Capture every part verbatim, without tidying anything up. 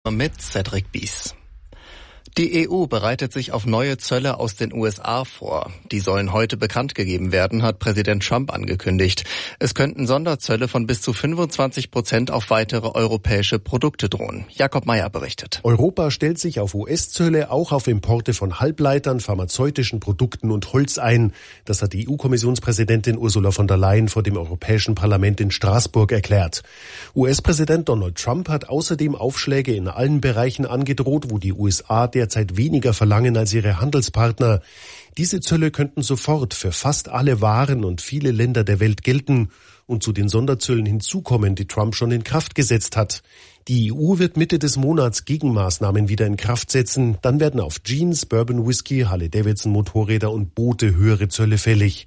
Mit Cedric Bies. Die E U bereitet sich auf neue Zölle aus den U S A vor. Die sollen heute bekannt gegeben werden, hat Präsident Trump angekündigt. Es könnten Sonderzölle von bis zu fünfundzwanzig Prozent auf weitere europäische Produkte drohen. Jakob Meyer berichtet. Europa stellt sich auf U S-Zölle auch auf Importe von Halbleitern, pharmazeutischen Produkten und Holz ein. Das hat die E U-Kommissionspräsidentin Ursula von der Leyen vor dem Europäischen Parlament in Straßburg erklärt. U S-Präsident Donald Trump hat außerdem Aufschläge in allen Bereichen angedroht, wo die U S A derzeit weniger verlangen als ihre Handelspartner. Diese Zölle könnten sofort für fast alle Waren und viele Länder der Welt gelten und zu den Sonderzöllen hinzukommen, die Trump schon in Kraft gesetzt hat. Die E U wird Mitte des Monats Gegenmaßnahmen wieder in Kraft setzen. Dann werden auf Jeans, Bourbon Whisky, Harley-Davidson-Motorräder und Boote höhere Zölle fällig.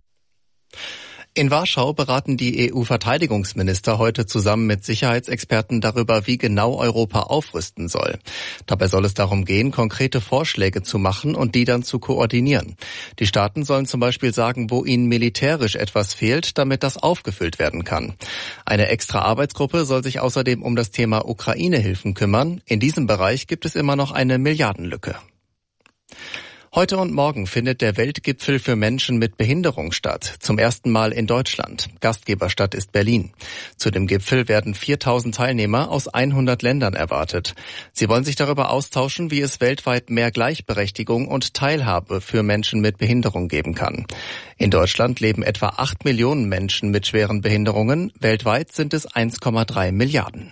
In Warschau beraten die E U-Verteidigungsminister heute zusammen mit Sicherheitsexperten darüber, wie genau Europa aufrüsten soll. Dabei soll es darum gehen, konkrete Vorschläge zu machen und die dann zu koordinieren. Die Staaten sollen zum Beispiel sagen, wo ihnen militärisch etwas fehlt, damit das aufgefüllt werden kann. Eine extra Arbeitsgruppe soll sich außerdem um das Thema Ukraine-Hilfen kümmern. In diesem Bereich gibt es immer noch eine Milliardenlücke. Heute und morgen findet der Weltgipfel für Menschen mit Behinderung statt, zum ersten Mal in Deutschland. Gastgeberstadt ist Berlin. Zu dem Gipfel werden viertausend Teilnehmer aus hundert Ländern erwartet. Sie wollen sich darüber austauschen, wie es weltweit mehr Gleichberechtigung und Teilhabe für Menschen mit Behinderung geben kann. In Deutschland leben etwa acht Millionen Menschen mit schweren Behinderungen. Weltweit sind es eins Komma drei Milliarden.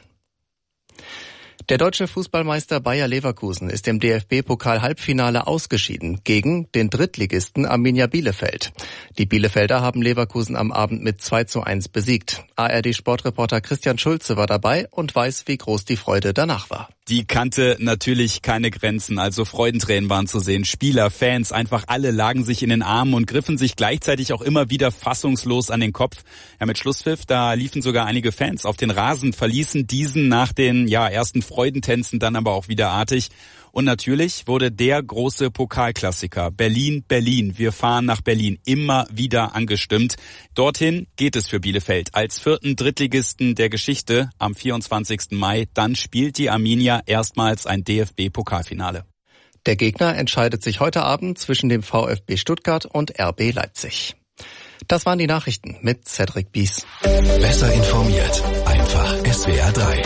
Der deutsche Fußballmeister Bayer Leverkusen ist im D F B-Pokal-Halbfinale ausgeschieden gegen den Drittligisten Arminia Bielefeld. Die Bielefelder haben Leverkusen am Abend mit zwei zu eins besiegt. A R D-Sportreporter Christian Schulze war dabei und weiß, wie groß die Freude danach war. Die kannte natürlich keine Grenzen, also Freudentränen waren zu sehen. Spieler, Fans, einfach alle lagen sich in den Armen und griffen sich gleichzeitig auch immer wieder fassungslos an den Kopf. Ja, mit Schlusspfiff, da liefen sogar einige Fans auf den Rasen, verließen diesen nach den ja ersten Freudentänzen dann aber auch wieder artig. Und natürlich wurde der große Pokalklassiker Berlin, Berlin, wir fahren nach Berlin immer wieder angestimmt. Dorthin geht es für Bielefeld als vierten Drittligisten der Geschichte am vierundzwanzigsten Mai. Dann spielt die Arminia erstmals ein D F B-Pokalfinale. Der Gegner entscheidet sich heute Abend zwischen dem VfB Stuttgart und R B Leipzig. Das waren die Nachrichten mit Cedric Bies. Besser informiert, einfach S W R drei.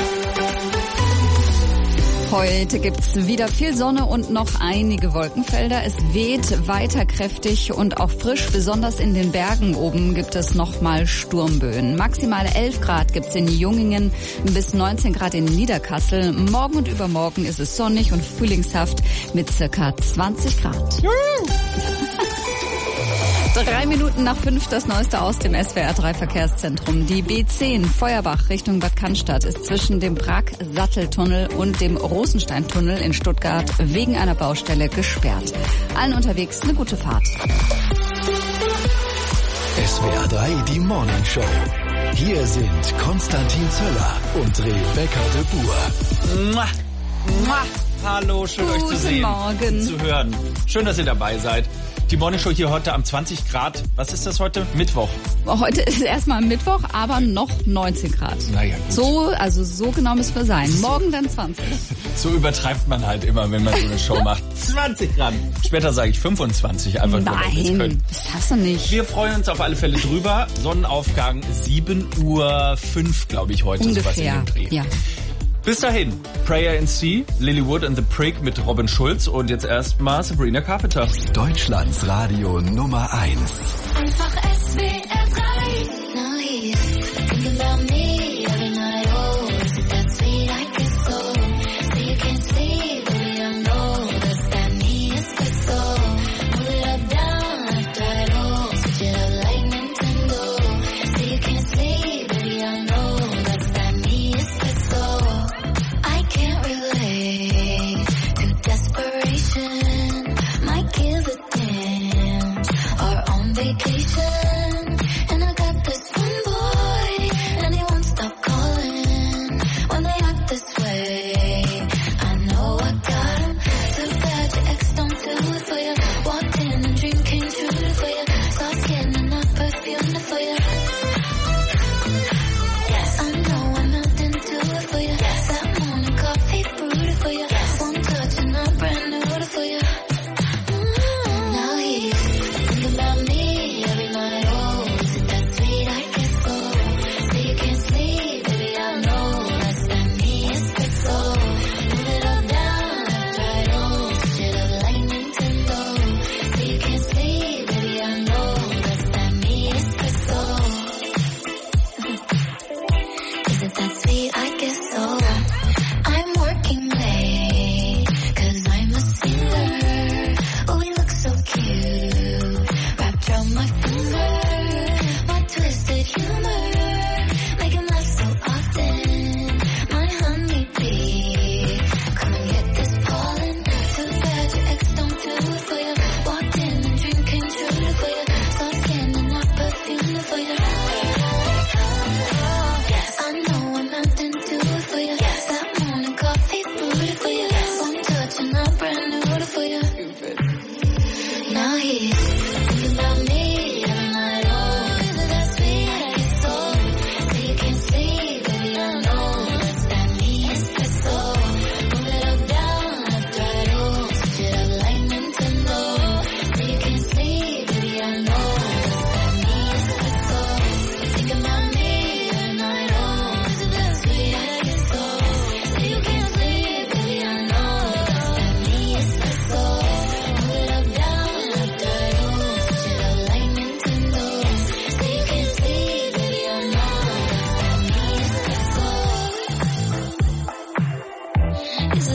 Heute gibt's wieder viel Sonne und noch einige Wolkenfelder. Es weht weiter kräftig und auch frisch. Besonders in den Bergen oben gibt es nochmal Sturmböen. Maximal elf Grad gibt's in Jungingen, bis neunzehn Grad in Niederkassel. Morgen und übermorgen ist es sonnig und frühlingshaft mit circa zwanzig Grad. Drei Minuten nach fünf das Neueste aus dem S W R drei Verkehrszentrum. Die B zehn Feuerbach Richtung Bad Cannstatt ist zwischen dem Brag-Satteltunnel und dem Rosensteintunnel in Stuttgart wegen einer Baustelle gesperrt. Allen unterwegs eine gute Fahrt. S W R drei, die Morning Show. Hier sind Konstantin Zöller und Rebecca de Boer. Mua, mua. Hallo, schön Guten euch zu sehen, Morgen. zu hören. Schön, dass ihr dabei seid. Die Morning Show hier heute am zwanzig Grad. Was ist das heute? Mittwoch. Heute ist erstmal Mittwoch, aber noch neunzehn Grad. Naja, gut. So, also so genau müssen wir sein. Morgen dann zwanzig. So übertreibt man halt immer, wenn man so eine Show macht. zwanzig Grad. Später sage ich fünfundzwanzig, einfach nur, weil wir es Nein, können. das hast du nicht. Wir freuen uns auf alle Fälle drüber. Sonnenaufgang sieben Uhr fünf, glaube ich, heute. Sowas in Ungefähr, dem Dreh. ja. Bis dahin, Prayer in C, Lilywood and the Prig mit Robin Schulz und jetzt erstmal Sabrina Carpenter. Deutschlands Radio Nummer eins. Einfach S W R drei. Now he's thinking about me every night. Oh, is that sweet I can so. So you can't sleep, baby, I know. Does that mean it's good so? Move it up, down, left, right, oh. Switch it up like Nintendo. So you can't sleep, baby, I know. Does that mean it's good so? I can't relate to desperation. Might give a damn. Or on vacation.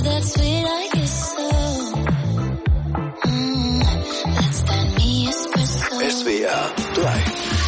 know that sweet like it's so. Mm, that's that me espresso. S W R drei.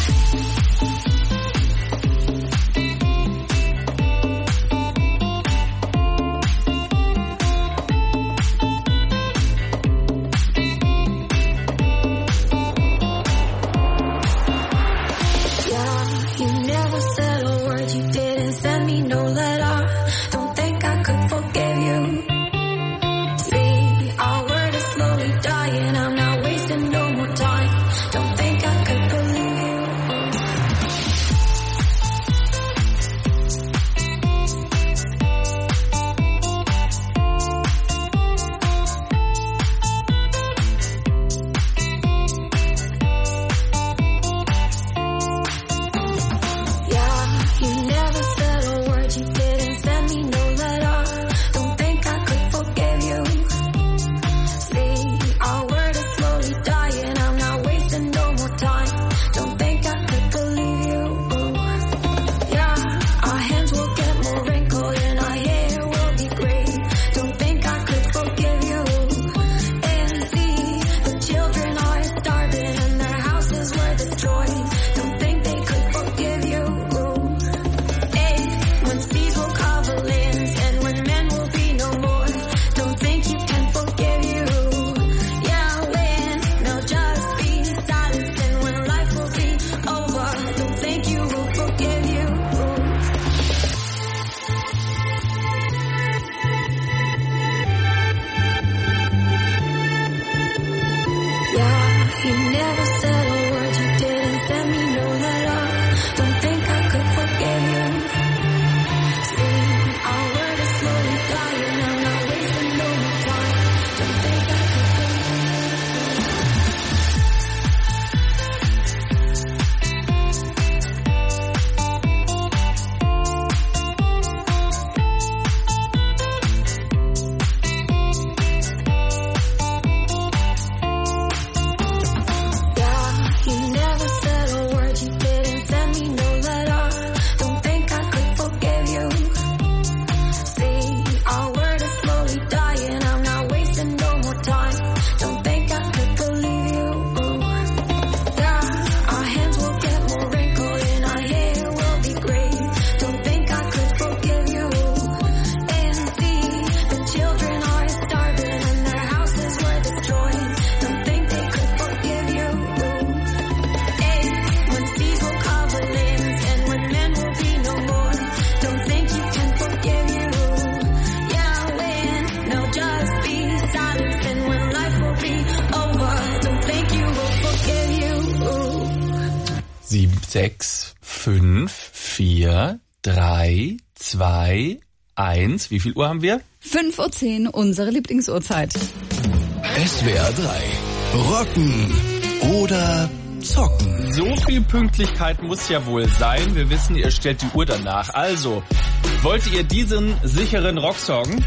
sechs, fünf, vier, drei, zwei, eins. Wie viel Uhr haben wir? fünf Uhr zehn, unsere Lieblingsuhrzeit. S W R drei. Rocken oder zocken. So viel Pünktlichkeit muss ja wohl sein. Wir wissen, ihr stellt die Uhr danach. Also, wollt ihr diesen sicheren Rocksong?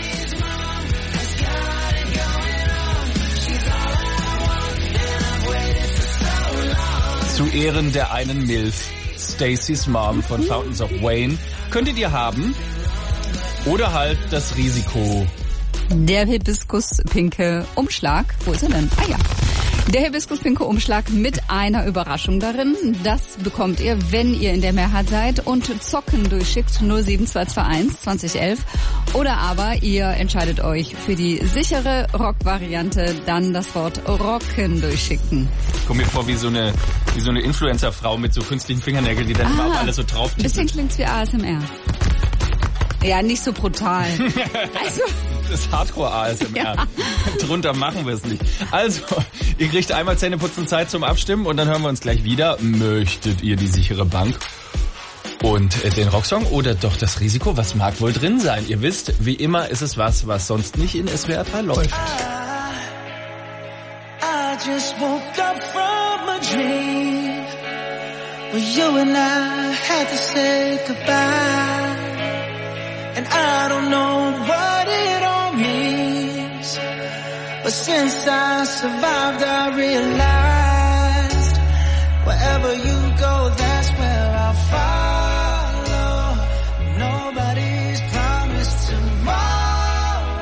Zu Ehren der einen Milf, Stacey's Mom von Fountains of Wayne, könntet ihr haben. Oder halt das Risiko. Der Hibiskus-pinke Umschlag. Wo ist er denn? Ah ja. Der Hibiskus-pinke Umschlag mit einer Überraschung darin. Das bekommt ihr, wenn ihr in der Mehrheit seid und Zocken durchschickt null sieben zwei zwei eins zwanzig elf. Oder aber ihr entscheidet euch für die sichere Rock-Variante, dann das Wort Rocken durchschicken. Ich komme mir vor wie so eine, wie so eine Influencer-Frau mit so künstlichen Fingernägeln, die dann ah, immer auf alles so drauf tippt. Ein bisschen klingt's wie A S M R. Ja, nicht so brutal. Also, das ist Hardcore-A S M R. Ja. Drunter machen wir es nicht. Also, ihr kriegt einmal Zähneputzen Zeit zum Abstimmen und dann hören wir uns gleich wieder. Möchtet ihr die sichere Bank und äh, den Rocksong oder doch das Risiko? Was mag wohl drin sein? Ihr wisst, wie immer ist es was, was sonst nicht in S W R drei läuft. I, I just woke up from a dream where you and I had to say goodbye. And I don't know what it all means, but since I survived, I realized wherever you go, that's where I'll follow. Nobody's promised tomorrow.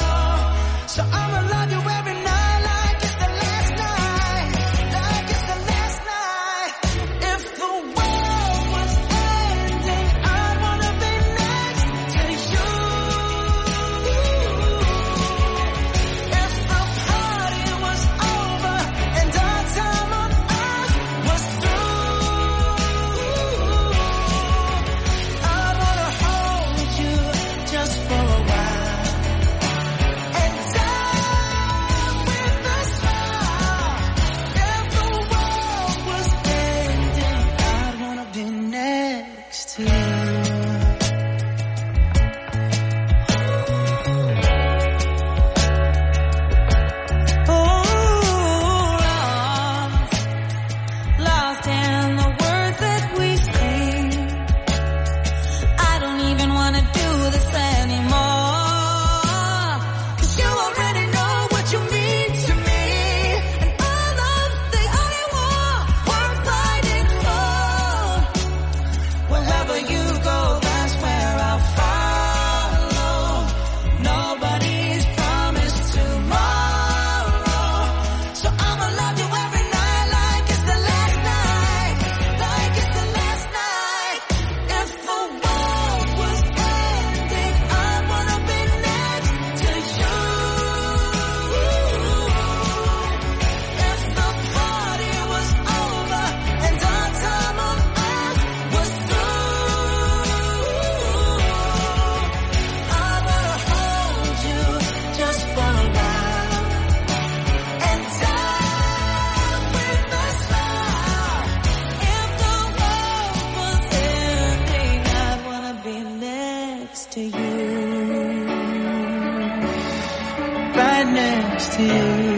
next to you.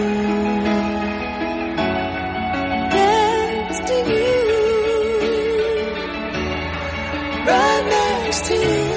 Next to you. Right next to you.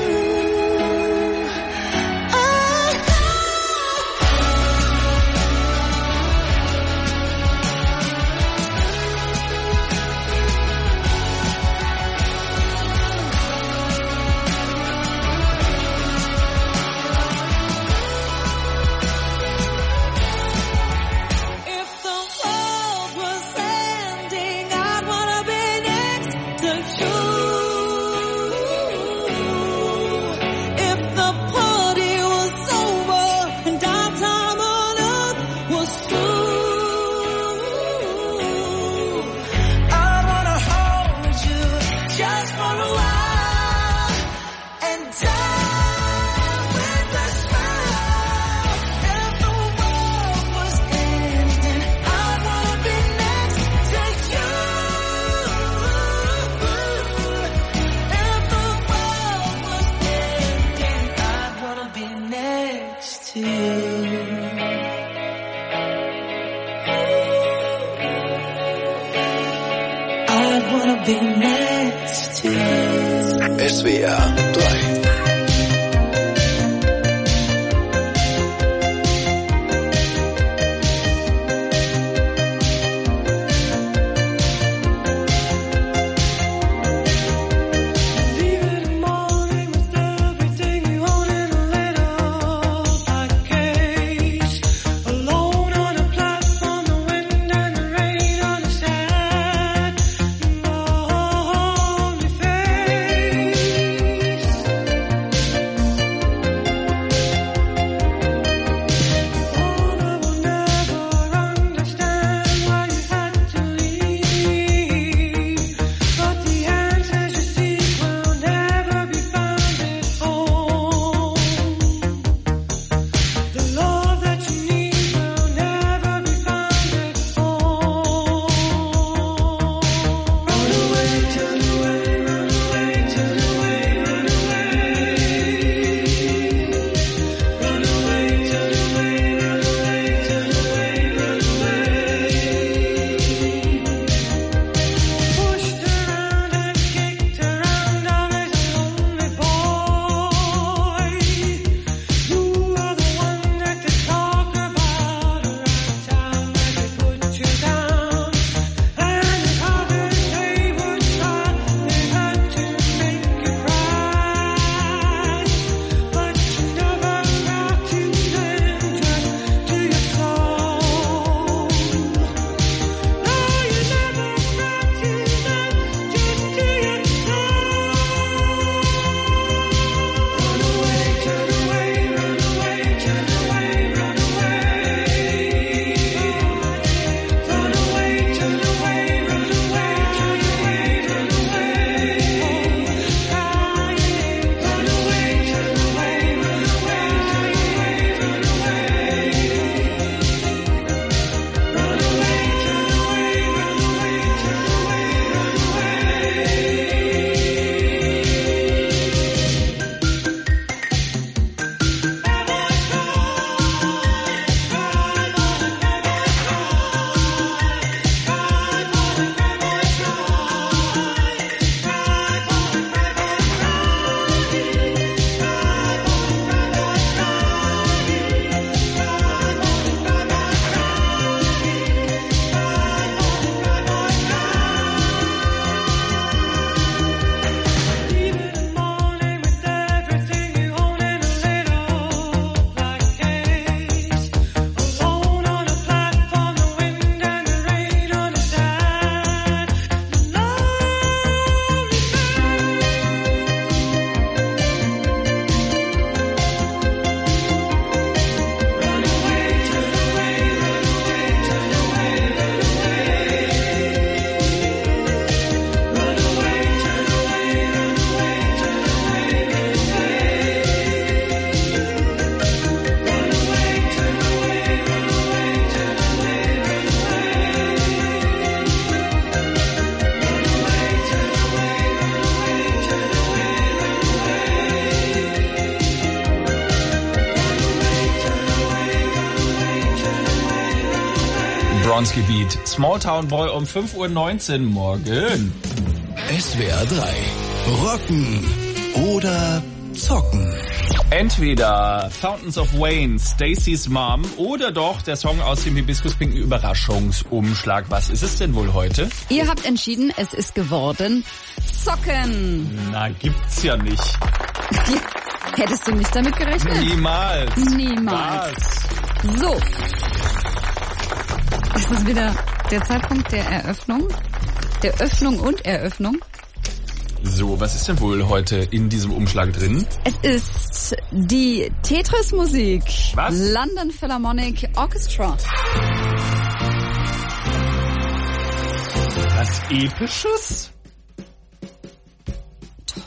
S W R drei. Vertrauensgebiet. Smalltown Boy um fünf Uhr neunzehn morgen. S W R drei. Rocken oder zocken. Entweder Fountains of Wayne, Stacey's Mom oder doch der Song aus dem Hibiskus-pinken Überraschungsumschlag. Was ist es denn wohl heute? Ihr habt entschieden, es ist geworden Zocken. Na, gibt's ja nicht. Hättest du nicht damit gerechnet? Niemals. Niemals. Was? So. Es ist wieder der Zeitpunkt der Eröffnung. Der Öffnung und Eröffnung. So, was ist denn wohl heute in diesem Umschlag drin? Es ist die Tetris-Musik. Was? London Philharmonic Orchestra. Was Episches? Toll.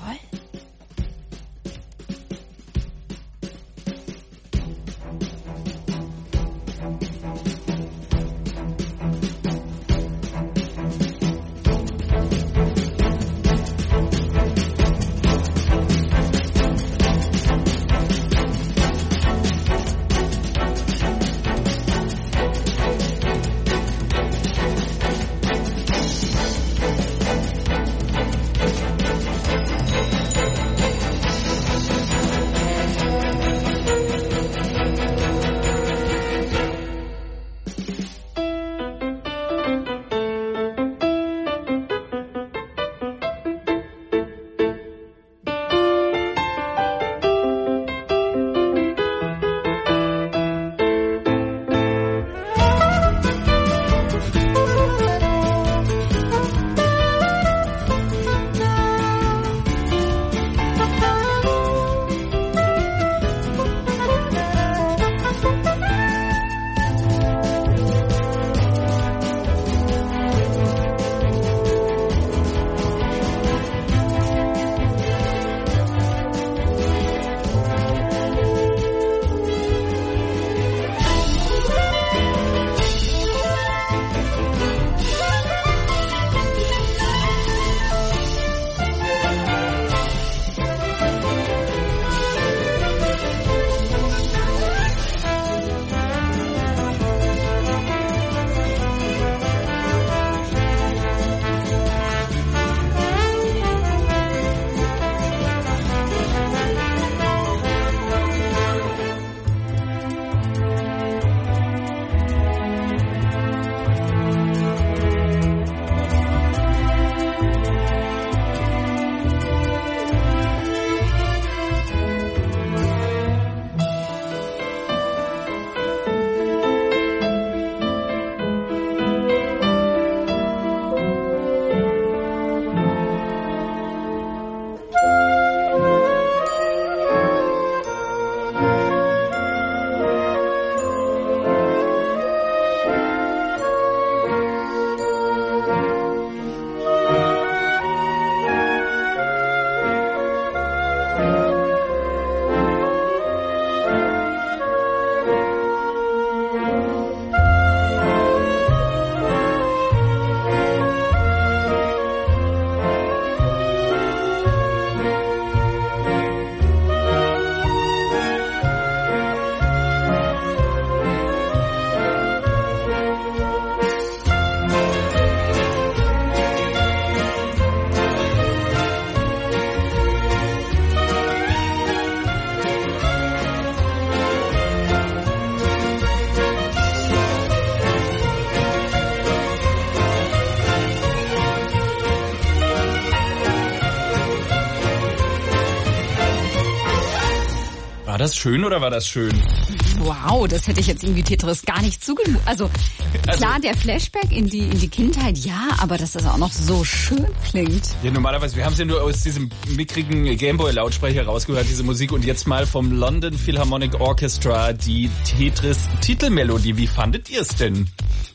War das schön oder war das schön? Wow, das hätte ich jetzt irgendwie Tetris gar nicht zugemutet. Also klar, der Flashback in die in die Kindheit, ja, aber dass das auch noch so schön klingt. Ja, normalerweise, wir haben es ja nur aus diesem mickrigen Gameboy-Lautsprecher rausgehört, diese Musik. Und jetzt mal vom London Philharmonic Orchestra, die Tetris-Titelmelodie. Wie fandet ihr es denn?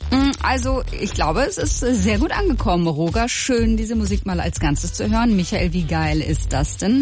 Also ich glaube, es ist sehr gut angekommen, Roger. Schön, diese Musik mal als Ganzes zu hören. Michael, wie geil ist das denn?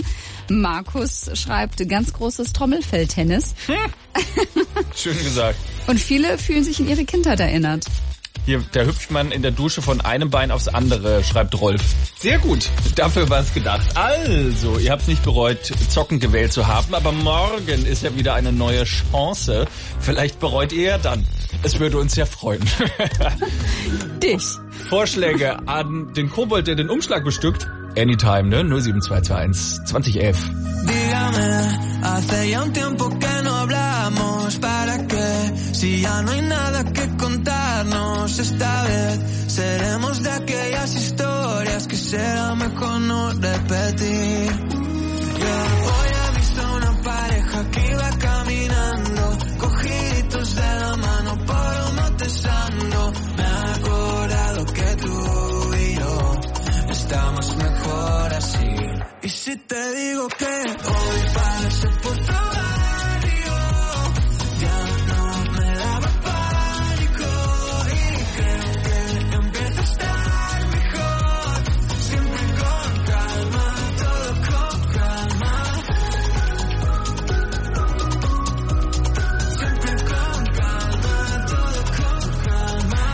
Markus schreibt, ganz großes Trommelfell-Tennis. Hm. Schön gesagt. Und viele fühlen sich in ihre Kindheit erinnert. Hier, da hüpft man in der Dusche von einem Bein aufs andere, schreibt Rolf. Sehr gut, dafür war es gedacht. Also, ihr habt es nicht bereut, Zocken gewählt zu haben, aber morgen ist ja wieder eine neue Chance. Vielleicht bereut ihr ja dann. Es würde uns ja freuen. Dich. Vorschläge an den Kobold, der den Umschlag bestückt? Anytime, ne? null sieben zwei zwei eins zwanzig elf. Dígame, hace ya un tiempo que no hablamos. ¿Para qué? Si ya no hay nada que contarnos. Esta vez seremos de aquellas historias que será mejor no repetir. Yeah. Hoy he visto una pareja que iba caminando, cogiditos de la mano por un matezando. Me ha acordado que tú y yo estamos mejor así. Y si te digo que hoy pasé por tu barrio, ya no me daba pánico y creo que empieza a estar mejor. Siempre con calma, todo con calma. Siempre con calma, todo con calma.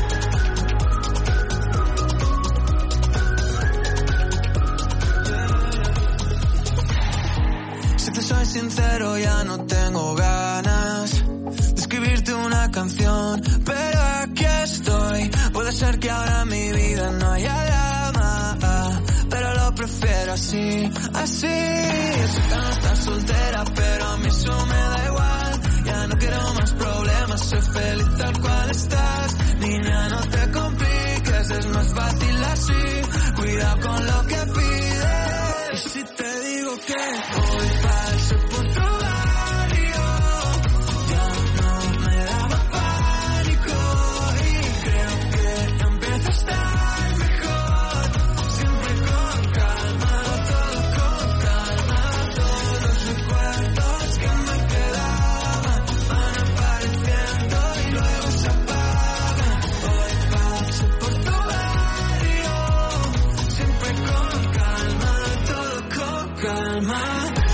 Si te soy sincero, ya no tengo ganas de escribirte una canción, pero aquí estoy. Puede ser que ahora en mi vida no haya drama, pero lo prefiero así, así. Yo sé que no estás soltera, pero a mí eso me da igual. Ya no quiero más problemas, soy feliz tal cual estás. Niña, no te compliques, es más fácil así. Cuidado con lo que pides. Y si te digo que hoy pasé por tu barrio, ya no me daba pánico y creo que empieza a estar mejor. Siempre con calma, todo con calma. Todos los recuerdos que me quedaban van apareciendo y luego se apagan. Hoy pasé por tu barrio, siempre con calma, todo con calma.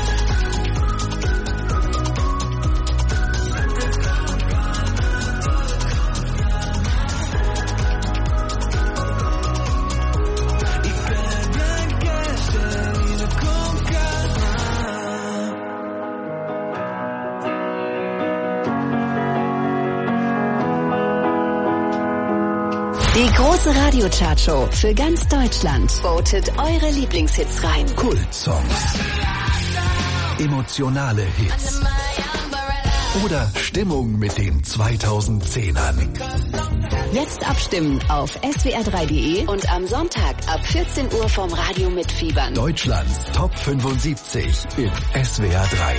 Die große Radio-Chartshow für ganz Deutschland. Votet eure Lieblingshits rein. Kultsongs. Emotionale Hits. Oder Stimmung mit den zweitausendzehnern. Jetzt abstimmen auf s w r drei punkt d e und am Sonntag ab vierzehn Uhr vom Radio mitfiebern. Deutschlands Top fünfundsiebzig in S W R drei.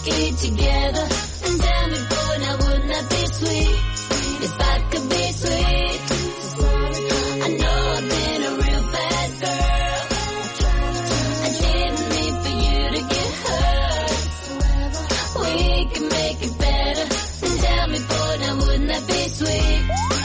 perfectly together. And tell me, boy, now wouldn't that be sweet? If I could be sweet. I know I've been a real bad girl. I didn't mean for you to get hurt. We can make it better. And tell me, boy, now wouldn't that be sweet?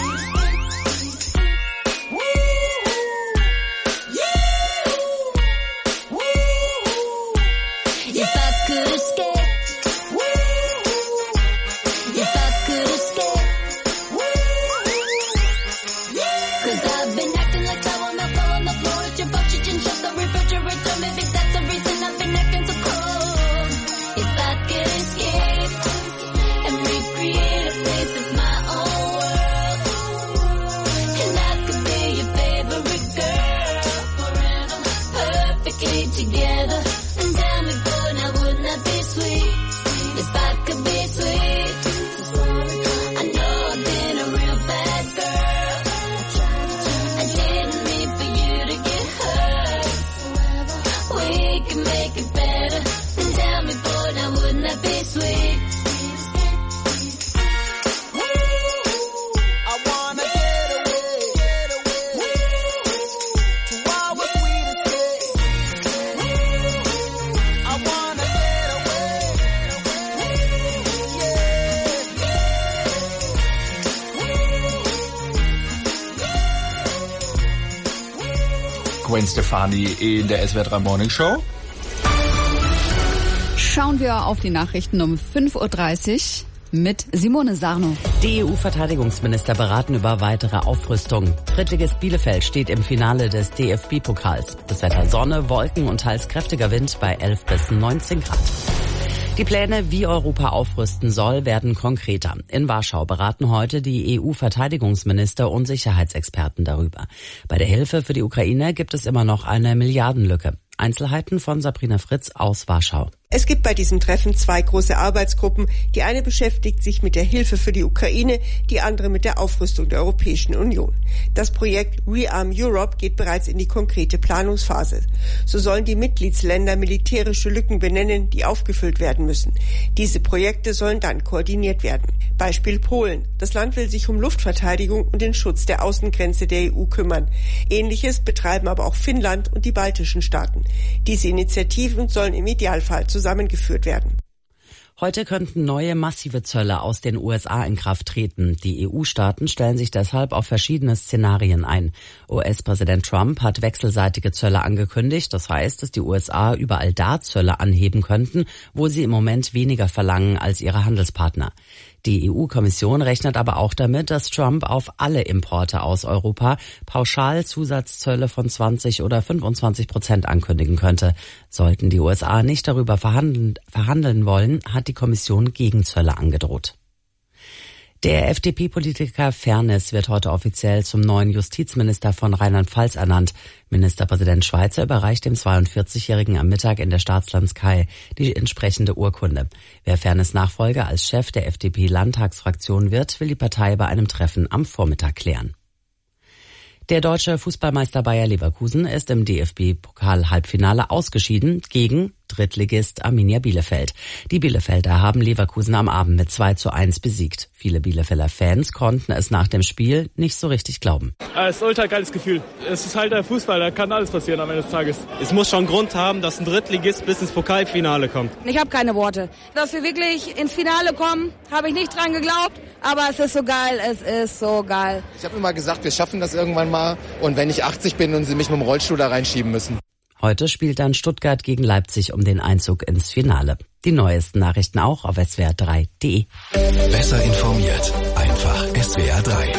Together, and tell me, boy, now wouldn't that be sweet? If I could be sweet. I know I've been a real bad girl. I didn't mean for you to get hurt. We can make it better. And tell me, boy, now wouldn't that be sweet? Gwen Stefani in der S W R drei Morning Show. Schauen wir auf die Nachrichten um fünf Uhr dreißig mit Simone Sarno. Die E U-Verteidigungsminister beraten über weitere Aufrüstung. Drittligist Bielefeld steht im Finale des D F B-Pokals. Das Wetter Sonne, Wolken und teils kräftiger Wind bei elf bis neunzehn Grad. Die Pläne, wie Europa aufrüsten soll, werden konkreter. In Warschau beraten heute die E U-Verteidigungsminister und Sicherheitsexperten darüber. Bei der Hilfe für die Ukraine gibt es immer noch eine Milliardenlücke. Einzelheiten von Sabrina Fritz aus Warschau. Es gibt bei diesem Treffen zwei große Arbeitsgruppen. Die eine beschäftigt sich mit der Hilfe für die Ukraine, die andere mit der Aufrüstung der Europäischen Union. Das Projekt Rearm Europe geht bereits in die konkrete Planungsphase. So sollen die Mitgliedsländer militärische Lücken benennen, die aufgefüllt werden müssen. Diese Projekte sollen dann koordiniert werden. Beispiel Polen. Das Land will sich um Luftverteidigung und den Schutz der Außengrenze der E U kümmern. Ähnliches betreiben aber auch Finnland und die baltischen Staaten. Diese Initiativen sollen im Idealfall zusammengeführt werden. Heute könnten neue massive Zölle aus den U S A in Kraft treten. Die E U-Staaten stellen sich deshalb auf verschiedene Szenarien ein. U S-Präsident Trump hat wechselseitige Zölle angekündigt. Das heißt, dass die U S A überall da Zölle anheben könnten, wo sie im Moment weniger verlangen als ihre Handelspartner. Die E U-Kommission rechnet aber auch damit, dass Trump auf alle Importe aus Europa pauschal Zusatzzölle von zwanzig oder fünfundzwanzig Prozent ankündigen könnte. Sollten die U S A nicht darüber verhandeln, verhandeln wollen, hat die Kommission Gegenzölle angedroht. Der F D P-Politiker Fairness wird heute offiziell zum neuen Justizminister von Rheinland-Pfalz ernannt. Ministerpräsident Schweizer überreicht dem zweiundvierzigjährigen am Mittag in der Staatskanzlei die entsprechende Urkunde. Wer Fairness Nachfolger als Chef der F D P-Landtagsfraktion wird, will die Partei bei einem Treffen am Vormittag klären. Der deutsche Fußballmeister Bayer Leverkusen ist im D F B-Pokal-Halbfinale ausgeschieden gegen Drittligist Arminia Bielefeld. Die Bielefelder haben Leverkusen am Abend mit zwei zu eins besiegt. Viele Bielefelder Fans konnten es nach dem Spiel nicht so richtig glauben. Es ist ein ultra geiles Gefühl. Es ist halt der Fußball, da kann alles passieren am Ende des Tages. Es muss schon einen Grund haben, dass ein Drittligist bis ins Pokalfinale kommt. Ich habe keine Worte. Dass wir wirklich ins Finale kommen, habe ich nicht dran geglaubt. Aber es ist so geil, es ist so geil. Ich habe immer gesagt, wir schaffen das irgendwann mal. Und wenn ich achtzig bin und sie mich mit dem Rollstuhl da reinschieben müssen. Heute spielt dann Stuttgart gegen Leipzig um den Einzug ins Finale. Die neuesten Nachrichten auch auf S W R drei punkt de. Besser informiert, einfach S W R drei.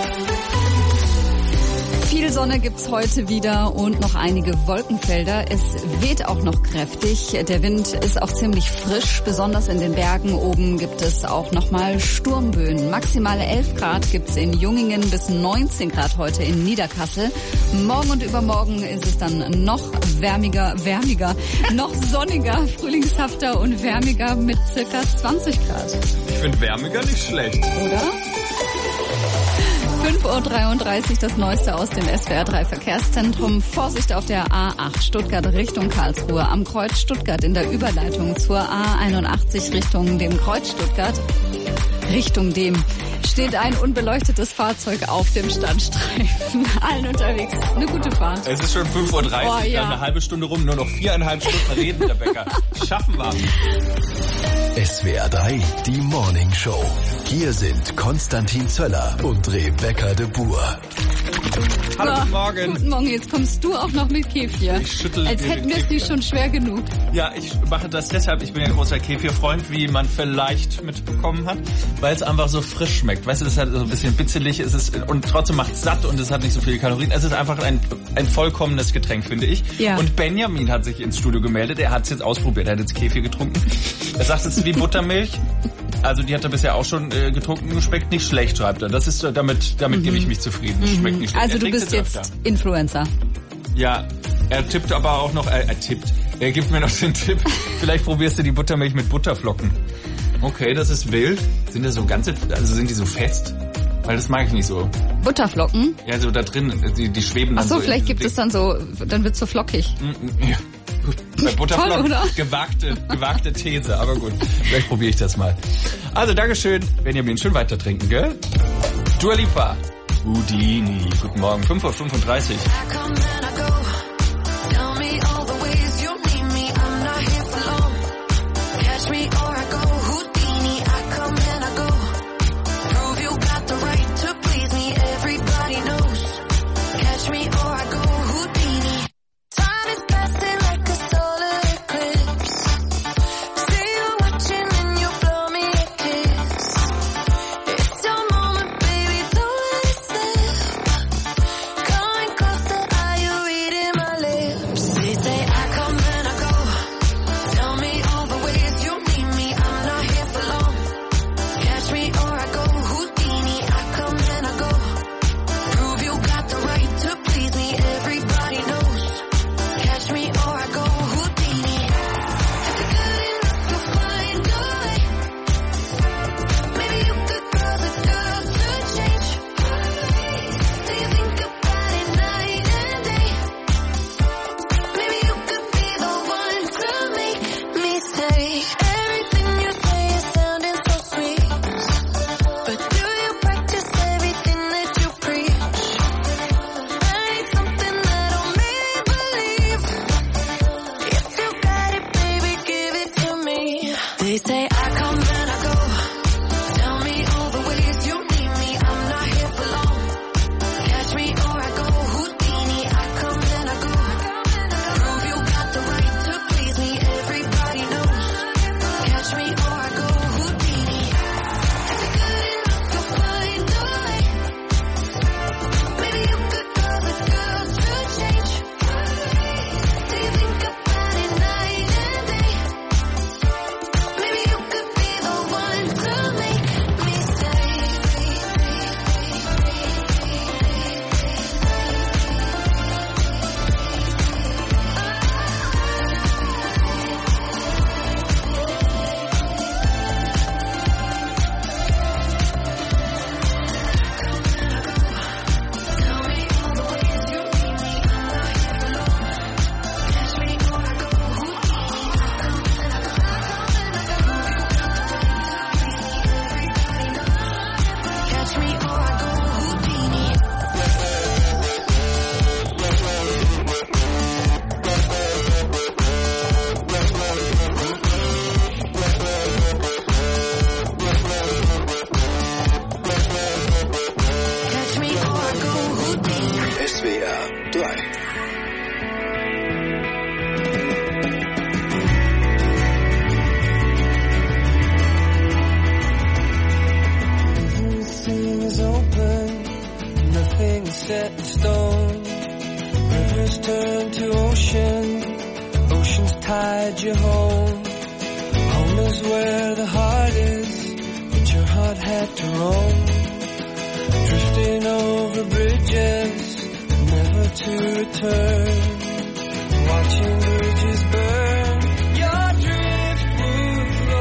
Viel Sonne gibt's heute wieder und noch einige Wolkenfelder. Es weht auch noch kräftig. Der Wind ist auch ziemlich frisch. Besonders in den Bergen oben gibt es auch nochmal Sturmböen. Maximale elf Grad gibt's in Jungingen bis neunzehn Grad heute in Niederkassel. Morgen und übermorgen ist es dann noch wärmiger, wärmiger, noch sonniger, frühlingshafter und wärmiger mit circa zwanzig Grad. Ich finde wärmiger nicht schlecht. Oder? fünf Uhr dreiunddreißig, das Neueste aus dem S W R drei Verkehrszentrum. Vorsicht auf der A acht Stuttgart Richtung Karlsruhe. Am Kreuz Stuttgart in der Überleitung zur A einundachtzig Richtung dem Kreuz Stuttgart. Richtung dem steht ein unbeleuchtetes Fahrzeug auf dem Standstreifen. Allen unterwegs. Eine gute Fahrt. Es ist schon fünf Uhr dreißig, oh, ja. Wir haben eine halbe Stunde rum, nur noch viereinhalb Stunden reden, Rebecca. Schaffen wir. S W R drei, die Morning Show. Hier sind Konstantin Zöller und Rebecca de Boer. Hallo, guten Morgen. Guten Morgen, jetzt kommst du auch noch mit Kefir. Ich schüttel Als hätten wir es nicht schon schwer genug. Ja, ich mache das deshalb, ich bin ja ein großer Kefir-Freund, wie man vielleicht mitbekommen hat, weil es einfach so frisch schmeckt. Weißt du, das ist halt so ein bisschen bitzelig, es ist, und trotzdem macht es satt und es hat nicht so viele Kalorien. Es ist einfach ein, ein vollkommenes Getränk, finde ich. Ja. Und Benjamin hat sich ins Studio gemeldet, er hat es jetzt ausprobiert, er hat jetzt Kefir getrunken. Er sagt, es ist wie Buttermilch. Also die hat er bisher auch schon äh, getrunken, schmeckt nicht schlecht, schreibt er. Das ist äh, damit damit mhm. gebe ich mich zufrieden. Mhm. Schmeckt nicht schlecht. Also du bist jetzt öfter. Influencer. Ja, er tippt aber auch noch, äh, er tippt, er gibt mir noch den Tipp, vielleicht probierst du die Buttermilch mit Butterflocken. Okay, das ist wild. Sind das so ganze, also sind die so fest? Weil das mag ich nicht so. Butterflocken? Ja, so da drin, die, die schweben dann Ach so, so. vielleicht gibt es dann so, dann wird's so flockig. Ja. Gut, bei Butterflocken, Toll, oder? gewagte, gewagte These, aber gut, vielleicht probiere ich das mal. Also, Dankeschön, Benjamin, schön weiter trinken, gell? Dua Lipa, Houdini, guten Morgen, fünf Uhr fünfunddreißig.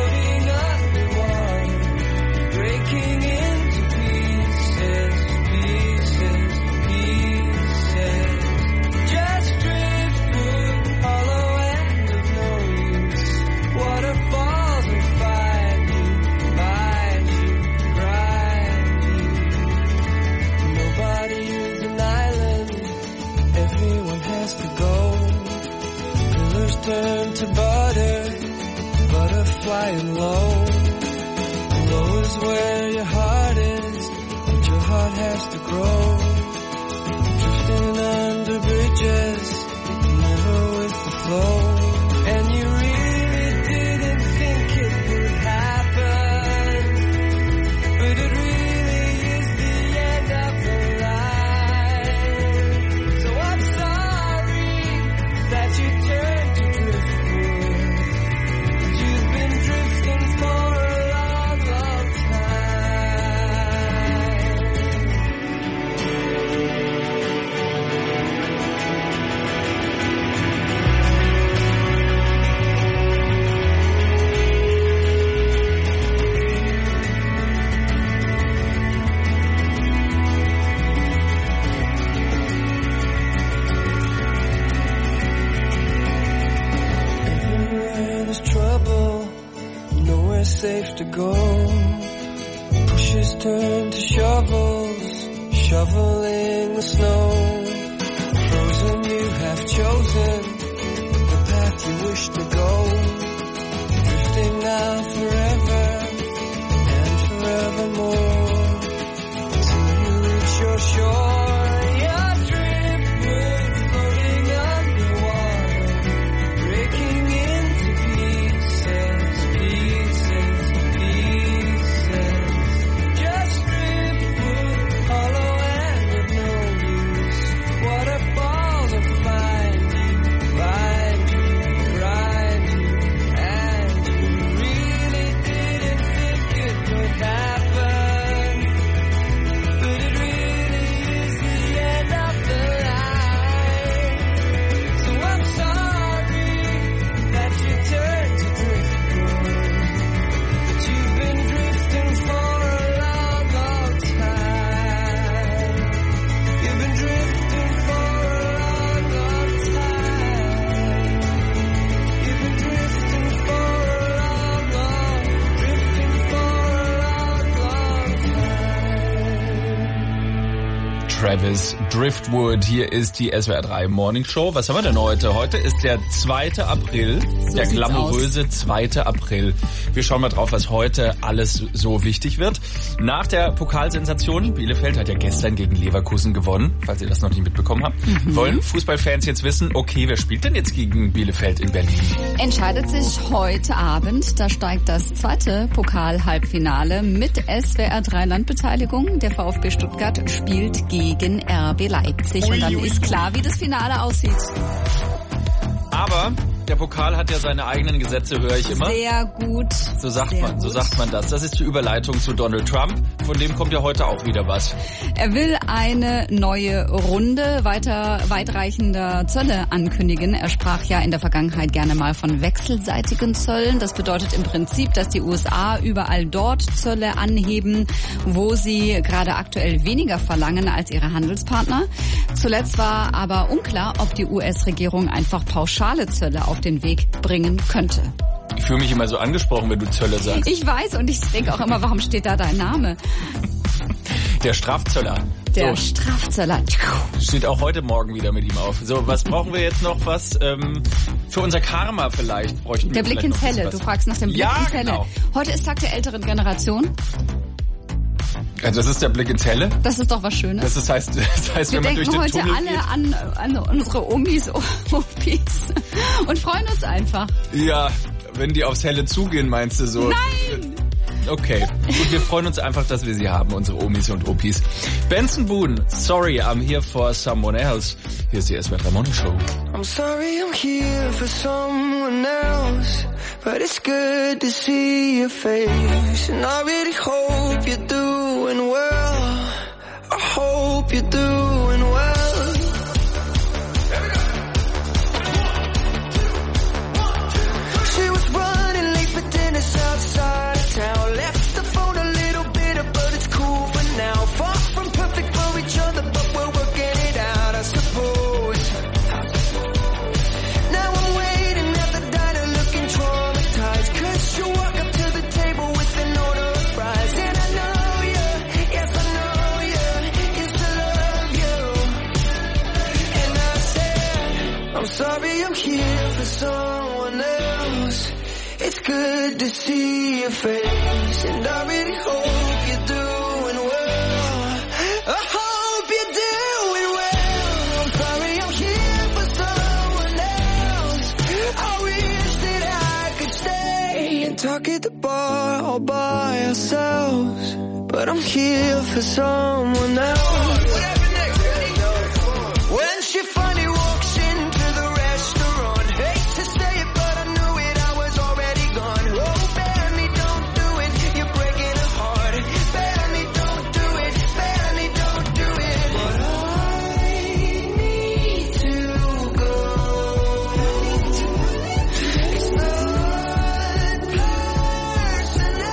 Breaking into pieces, flutter, butterflying low. Low is where your heart is, but your heart has to grow. Drifting under bridges, never with the flow. And you really didn't think it would happen, but it really is the end of the line. So I'm sorry that you turned to driftwood, but you've been drifting for a long, long safe to go. Pushes turn to shovels, shoveling the snow. Frozen, you have chosen the path you wish to go. Drifting now forever and forevermore, till you reach your shore. Your driftwood floating underwater, breaking into pieces, pieces. Just driftwood, hollow and of no use. What a ball to find you, find you, grind you, and you really didn't think it would happen, but it really is the end of the line. So I'm sorry that you turned to driftwood, but you've been drifting for a long, long time. You've been drifting for a long, long time. You've been drifting for a long, long, drifting for a long, long time. Travis Driftwood, hier ist die S W R drei Morning Show. Was haben wir denn heute? Heute ist der zweite April, So der sieht's glamouröse zweite April. Wir schauen mal drauf, was heute alles so wichtig wird. Nach der Pokalsensation, Bielefeld hat ja gestern gegen Leverkusen gewonnen, falls ihr das noch nicht mitbekommen habt, Mhm. wollen Fußballfans jetzt wissen, okay, wer spielt denn jetzt gegen Bielefeld in Berlin? Entscheidet sich heute Abend. Da steigt das zweite Pokal-Halbfinale mit S W R drei Landbeteiligung. Der VfB Stuttgart spielt gegen R B Leipzig. Und dann ist klar, wie das Finale aussieht. Aber der Pokal hat ja seine eigenen Gesetze, höre ich immer. Sehr gut. So sagt Sehr man, so gut. sagt man das. Das ist die Überleitung zu Donald Trump. Von dem kommt ja heute auch wieder was. Er will eine neue Runde weiter weitreichender Zölle ankündigen. Er sprach ja in der Vergangenheit gerne mal von wechselseitigen Zöllen. Das bedeutet im Prinzip, dass die U S A überall dort Zölle anheben, wo sie gerade aktuell weniger verlangen als ihre Handelspartner. Zuletzt war aber unklar, ob die U S-Regierung einfach pauschale Zölle auf den Weg bringen könnte. Ich fühle mich immer so angesprochen, wenn du Zölle sagst. Ich weiß und ich denke auch immer, warum steht da dein Name? Der Strafzöller. Der so, Strafzöller. steht auch heute Morgen wieder mit ihm auf. So, was brauchen wir jetzt noch? Was ähm, für unser Karma vielleicht bräuchten Der wir Blick vielleicht ins noch Helle. was. Du fragst nach dem Blick Ja, ins Helle. genau. Heute ist Tag der älteren Generation. Also das ist der Blick ins Helle. Das ist doch was Schönes. Das ist, heißt, das heißt, Wir wenn man durch denken den heute Tunnel alle geht. an, an unsere Omis, Opis und freuen uns einfach. Ja, wenn die aufs Helle zugehen, meinst du so? Nein! Okay. Und wir freuen uns einfach, dass wir sie haben, unsere Omis und Opis. Benson Boone, sorry, I'm here for someone else. Hier ist die S W R drei Morning Show. I'm sorry I'm here for someone else, but it's good to see your face. And I really hope you're doing well. I hope you're doing well. She was running late for dinner outside of town. Left the phone a little bitter, but it's cool for now. Far from perfect for each other, but we're working it out, I suppose. Now I'm waiting at the diner looking traumatized, 'cause you walk up to the table with an order of fries. And I know you, yes I know you, used to love you. It's good to see your face, and I really hope you're doing well. I hope you're doing well. I'm sorry I'm here for someone else. I wish that I could stay and talk at the bar all by ourselves, but I'm here for someone else. When she finally walks into the restaurant, hate to say it, but I knew it, I was already gone. Oh, Benny, don't do it, you're breaking her heart. Benny, don't do it, Benny, don't do it. But I need to go. It's not personal.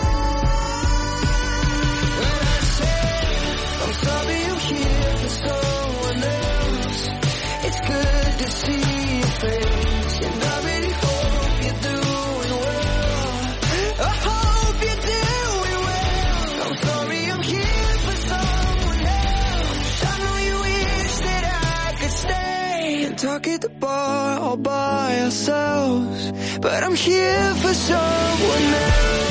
When I say I'm sorry I'm here for someone else, it's good to see your face, and I really hope you're doing well. I hope you're doing well. I'm sorry I'm here for someone else. I know you wish that I could stay and talk at the bar all by ourselves, but I'm here for someone else.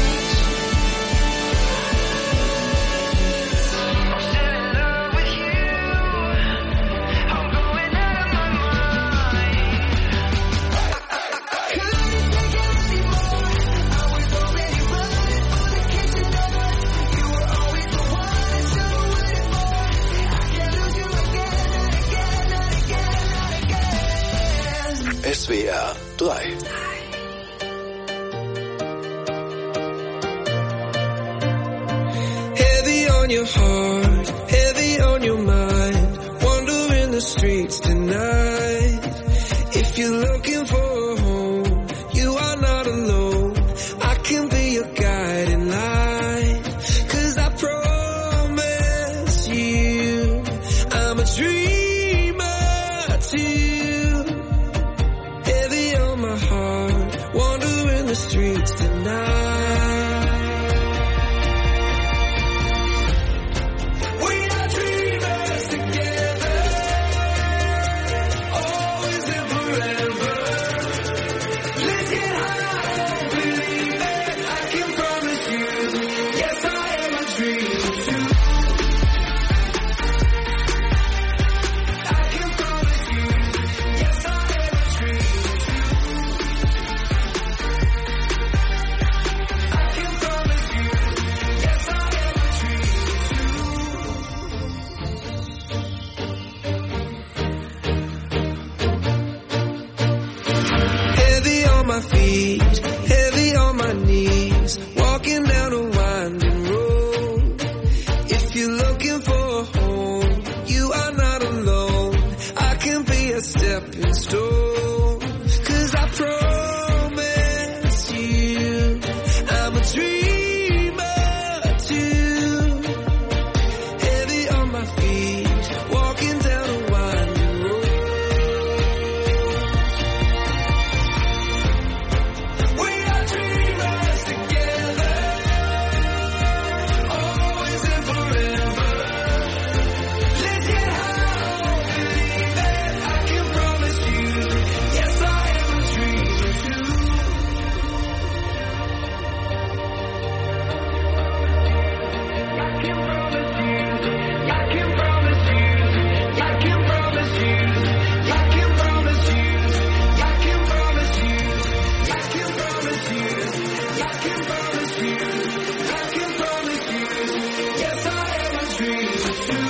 S W R drei. Heavy on your heart, heavy on your mind, wandering the streets tonight. If you're looking for a home, you are not alone. I can be your guiding light, 'cause I promise you I'm a dreamer too. Heavy on my heart, wandering the streets tonight. We are dreamers together, always and forever. Let's get high, believe it, I can promise you. Yes, I am a dreamer too. I can promise you. Yes, I am a dreamer too. I can promise you. Yes, I am a dreamer too. Heavy on my feet, heavy on my knees, walking down a winding road. If you're looking for a home, you are not alone. I can be a stepping stone, 'cause I promise you I'm a dreamer too. Heavy on my feet, walking down a winding road. We are dreamers together, always and forever. Let's get high, believe it, I can promise you. Yes, I am a dreamer too. I can promise you. I can promise you. I can promise you. I can promise you. I can promise you. I can promise you. I can promise you. I can promise you. Yes, I am a dreamer too.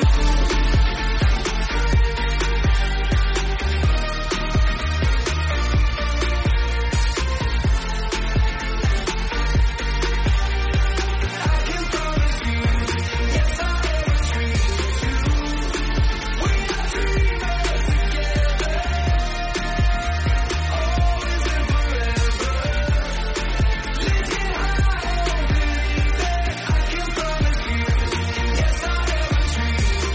I can promise you. Yes, I am a dreamer too. We are dreamers together, always and forever. Let's get high, believe it, I can promise you. Yes, I am a dreamer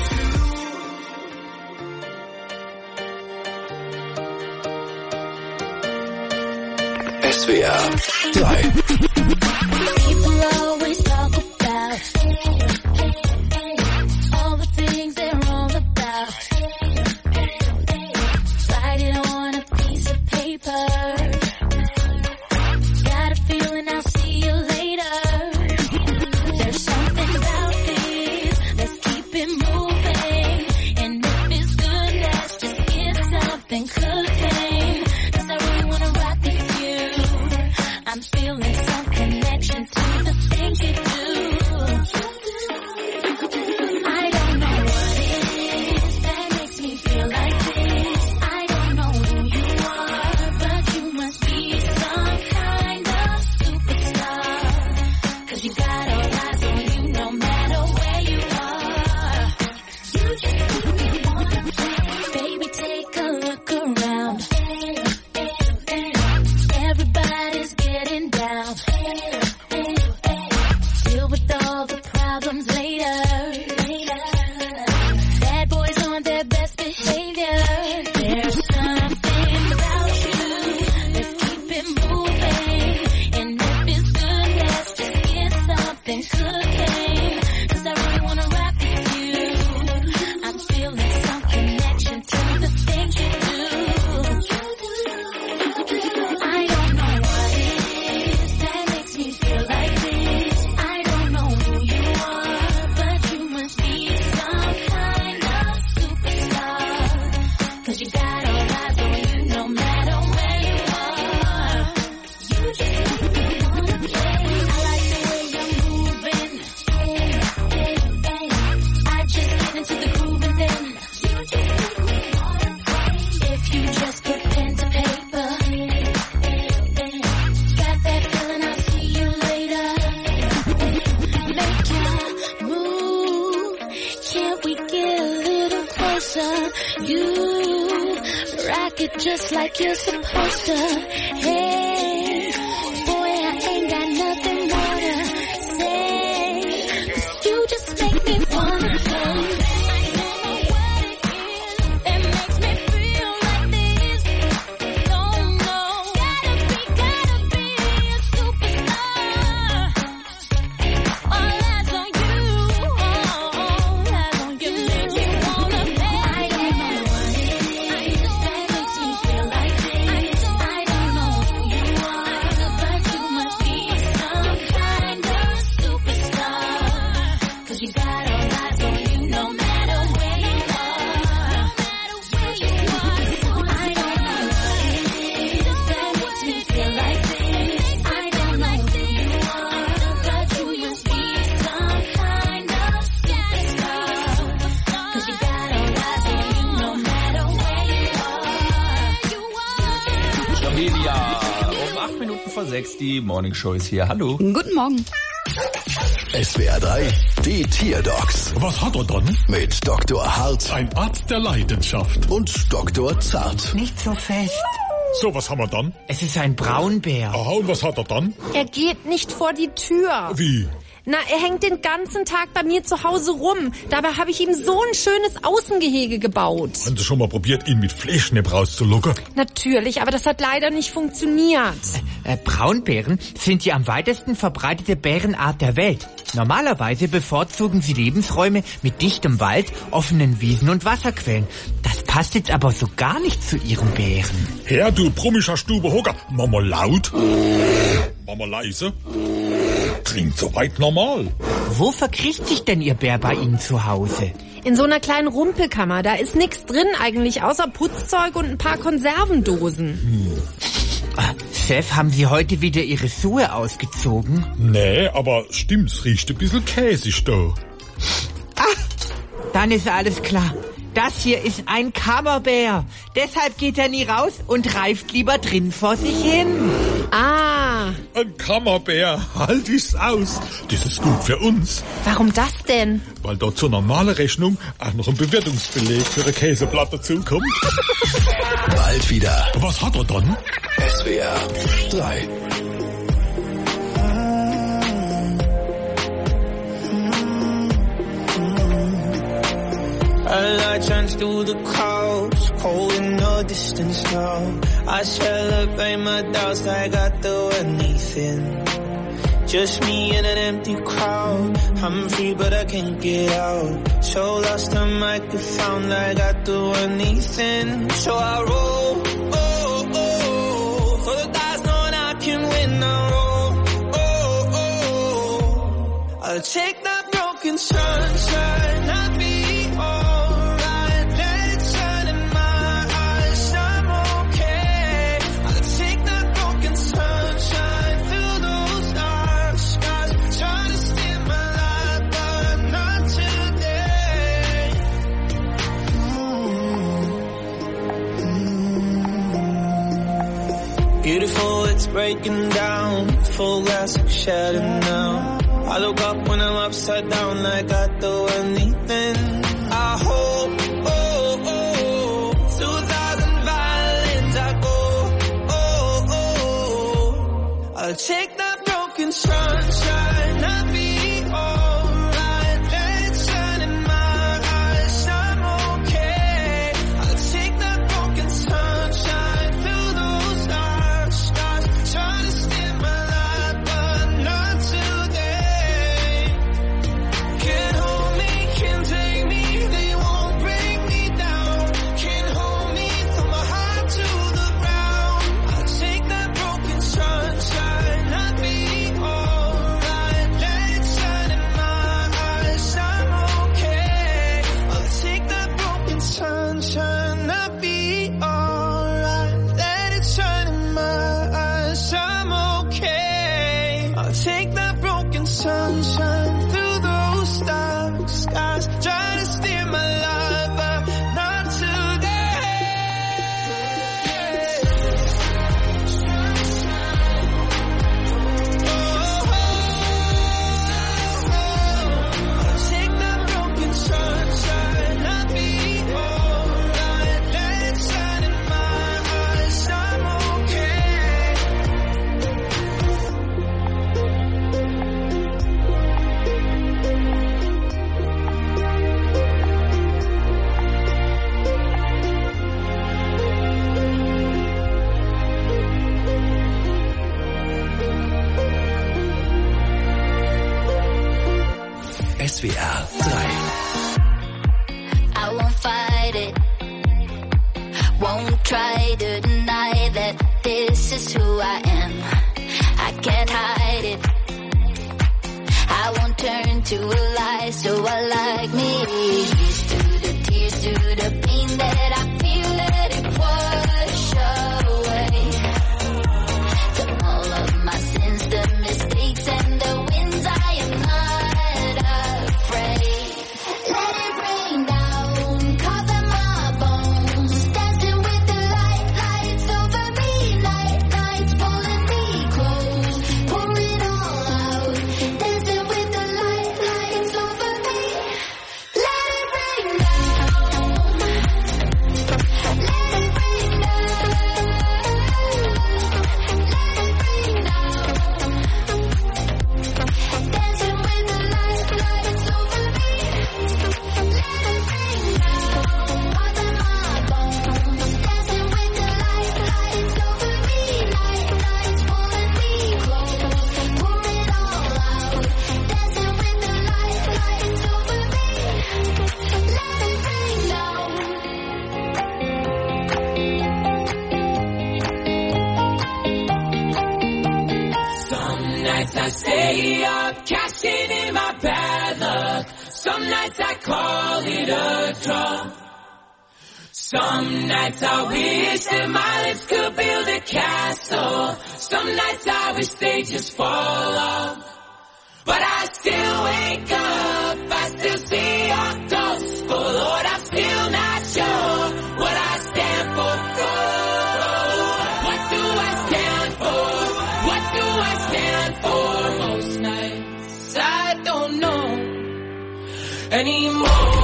too. S W R drei. People always talk about all the things they're wrong about. Write it on a piece of paper. Gotta closer. You rock it just like you're supposed to. Hey, boy, I ain't got nothing more to say. 'Cause you just make me wanna play. Die Morning Show ist hier. Hallo. Guten Morgen. S W R drei, die Tierdocs. Was hat er dann? Mit Doktor Hart. Ein Arzt der Leidenschaft. Und Doktor Zart. Nicht so fest. So, was haben wir dann? Es ist ein Braunbär. Aha, und was hat er dann? Er geht nicht vor die Tür. Wie? Na, er hängt den ganzen Tag bei mir zu Hause rum. Dabei habe ich ihm so ein schönes Außengehege gebaut. Haben Sie schon mal probiert, ihn mit Fleischknepp rauszulocken? Natürlich, aber das hat leider nicht funktioniert. Äh, äh, Braunbären sind die am weitesten verbreitete Bärenart der Welt. Normalerweise bevorzugen sie Lebensräume mit dichtem Wald, offenen Wiesen und Wasserquellen. Das passt jetzt aber so gar nicht zu ihrem Bären. Herr, du brummischer Stubehocker. Mama laut. Mama leise. Klingt soweit normal. Wo verkriecht sich denn Ihr Bär bei Ihnen zu Hause? In so einer kleinen Rumpelkammer. Da ist nichts drin eigentlich, außer Putzzeug und ein paar Konservendosen. Hm. Ah, Chef, haben Sie heute wieder Ihre Schuhe ausgezogen? Nee, aber stimmt's, riecht ein bisschen käsig da. Ah, dann ist alles klar. Das hier ist ein Kammerbär. Deshalb geht er nie raus und reift lieber drin vor sich hin. Ah. Ein Kammerbär, halt ich's aus. Das ist gut für uns. Warum das denn? Weil dort zur normalen Rechnung auch noch ein Bewertungsbeleg für eine Käseplatte zukommt. Bald wieder. Was hat er dann? S W R drei. A light shines through the clouds, cold in no distance now. I celebrate my doubts like I do anything. Just me in an empty crowd. I'm free but I can't get out. So lost I might get found like I do anything. So I roll, oh, oh, for the dice knowing I can win. I roll, oh, oh, I'll take that broken sunshine, I'll be beautiful, it's breaking down. Full glass of shadow now. I look up when I'm upside down like I do anything. I hope, oh, oh, through thousand violins I go, oh, oh, I'll take that broken sunshine, I'll be alright. Let it shine in my eyes, I'm okay. I'll take that broken sunshine through those dark skies. Try to steal my life, but not today. Can't hold me, can't take me, they won't bring me down. Can't hold me, throw my heart to the ground. I'll take that broken sunshine, I'll be alright. Let it S W R drei. I won't fight it, won't try to deny that this is who I am. I can't hide it, I won't turn to a lie, so I like me. Here's to the tears, to the pain that I feel, let it wash away. To all of my sins, the mistakes and the wins, I am not afraid. Let it rain down, cover my bones, dancing with the light, lights over me, night, nights pulling me close, pour it all out, dancing with the light, lights over me. Let it rain down, let it rain down, let it rain down, dancing with the light, lights over me. Some nights I stay up, cashing in my bad luck. Some nights I call it a draw. Some nights I wish that my lips could build a castle. Some nights I wish they just fall off. But I still wake up, I still see your gospel. Lord, I'm still not sure what I stand for. What do I stand for? What do I stand for? Most nights I don't know anymore.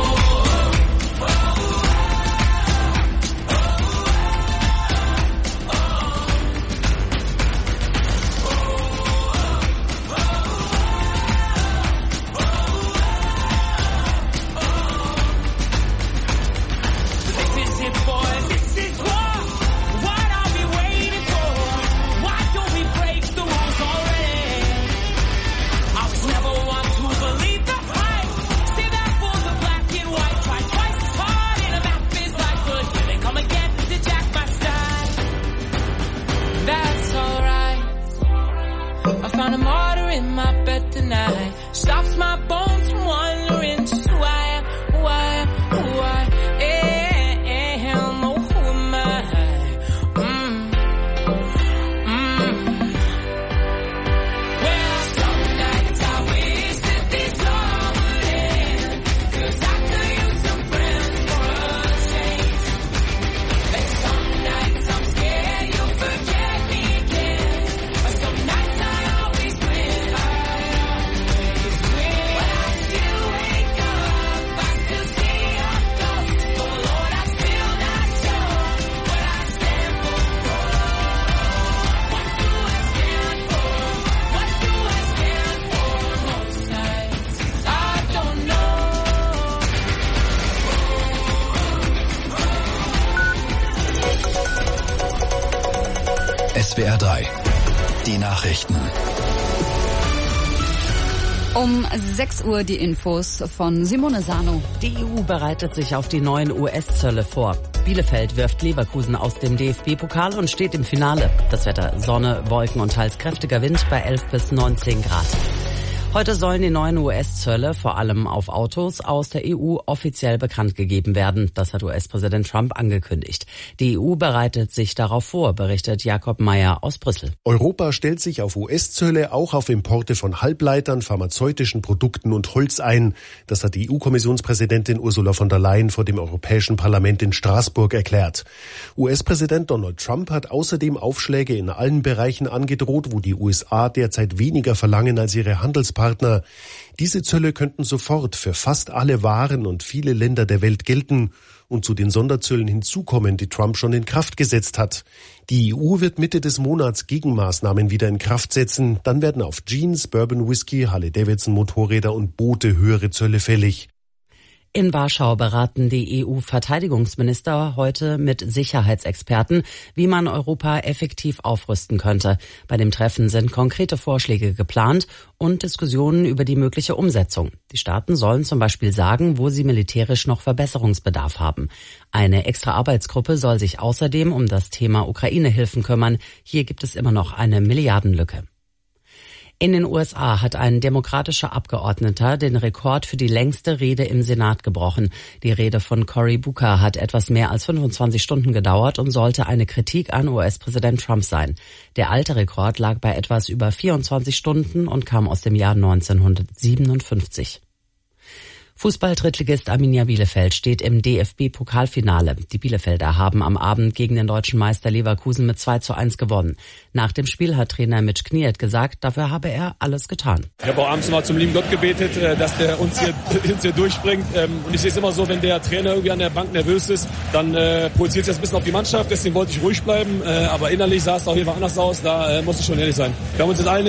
This is it, boys. This is war. What are we waiting for? Why don't we break the rules already? I was never one to believe the hype. Say that for the black and white. Try twice as hard in a map is like, but here they come again to jack my style. That's alright. I found a martyr in my bed tonight. Stops my bones from wandering. Just who I am, who I am, who I am. Oh, who am I? Mm. Mm. Well, some nights I wish that this all would end, 'cause I could use some friends for a change. And some nights I'm scared you'll forget me again. But some nights I always win, I always win. But I still wake up, I still see your ghost. Oh Lord, I'm still not sure what I stand for. What do I stand for? What do I stand for? Most nights I don't know. S W R drei. Die Nachrichten. Um sechs Uhr die Infos von Simone Sano. Die E U bereitet sich auf die neuen U S-Zölle vor. Bielefeld wirft Leverkusen aus dem D F B-Pokal und steht im Finale. Das Wetter: Sonne, Wolken und teils kräftiger Wind bei elf bis neunzehn Grad. Heute sollen die neuen U S-Zölle vor allem auf Autos aus der E U offiziell bekannt gegeben werden. Das hat U S-Präsident Trump angekündigt. Die E U bereitet sich darauf vor, berichtet Jakob Meyer aus Brüssel. Europa stellt sich auf U S-Zölle auch auf Importe von Halbleitern, pharmazeutischen Produkten und Holz ein. Das hat die E U-Kommissionspräsidentin Ursula von der Leyen vor dem Europäischen Parlament in Straßburg erklärt. U S-Präsident Donald Trump hat außerdem Aufschläge in allen Bereichen angedroht, wo die U S A derzeit weniger verlangen als ihre Handelspartner. Diese Zölle könnten sofort für fast alle Waren und viele Länder der Welt gelten und zu den Sonderzöllen hinzukommen, die Trump schon in Kraft gesetzt hat. Die E U wird Mitte des Monats Gegenmaßnahmen wieder in Kraft setzen. Dann werden auf Jeans, Bourbon Whisky, Harley-Davidson Motorräder und Boote höhere Zölle fällig. In Warschau beraten die E U-Verteidigungsminister heute mit Sicherheitsexperten, wie man Europa effektiv aufrüsten könnte. Bei dem Treffen sind konkrete Vorschläge geplant und Diskussionen über die mögliche Umsetzung. Die Staaten sollen zum Beispiel sagen, wo sie militärisch noch Verbesserungsbedarf haben. Eine extra Arbeitsgruppe soll sich außerdem um das Thema Ukraine-Hilfen kümmern. Hier gibt es immer noch eine Milliardenlücke. In den U S A hat ein demokratischer Abgeordneter den Rekord für die längste Rede im Senat gebrochen. Die Rede von Cory Booker hat etwas mehr als fünfundzwanzig Stunden gedauert und sollte eine Kritik an U S-Präsident Trump sein. Der alte Rekord lag bei etwas über vierundzwanzig Stunden und kam aus dem Jahr neunzehnhundertsiebenundfünfzig. Fußball-Drittligist Arminia Bielefeld steht im D F B-Pokalfinale. Die Bielefelder haben am Abend gegen den deutschen Meister Leverkusen mit zwei zu eins gewonnen. Nach dem Spiel hat Trainer Mitch Kniet gesagt, dafür habe er alles getan. Ich habe auch abends mal zum lieben Gott gebetet, dass der uns hier, uns hier durchbringt. Und ich sehe es immer so, wenn der Trainer irgendwie an der Bank nervös ist, dann äh, projiziert es ein bisschen auf die Mannschaft. Deswegen wollte ich ruhig bleiben. Äh, aber innerlich sah es auch hier anders aus. Da äh, muss ich schon ehrlich sein. Wir haben uns jetzt allen